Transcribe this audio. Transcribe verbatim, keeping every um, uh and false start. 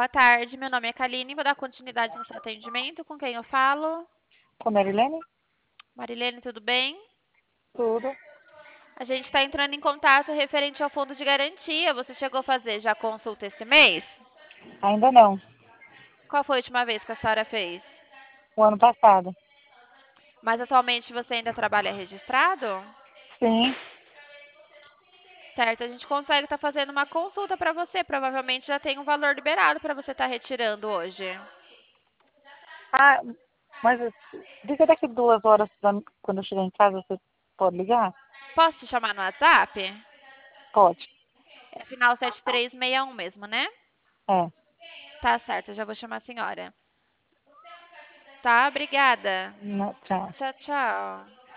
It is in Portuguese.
boa tarde. Meu nome é Kaline, vou dar continuidade no seu atendimento. Com quem eu falo? Com a Marilene? Marilene, tudo bem? Tudo. A gente está entrando em contato referente ao fundo de garantia. Você chegou a fazer já consulta esse mês? Ainda não. Qual foi a última vez que a senhora fez? O ano passado. Mas atualmente você ainda trabalha registrado? Sim. Certo, a gente consegue estar fazendo uma consulta para você. Provavelmente já tem um valor liberado para você estar retirando hoje. Ah, mas liga daqui duas horas, pra- quando eu chegar em casa, você pode ligar? Posso te chamar no WhatsApp? Pode. É final sete três seis um mesmo, né? É. Tá certo, eu já vou chamar a senhora. Tá, obrigada. Não, tchau. Tchau, tchau.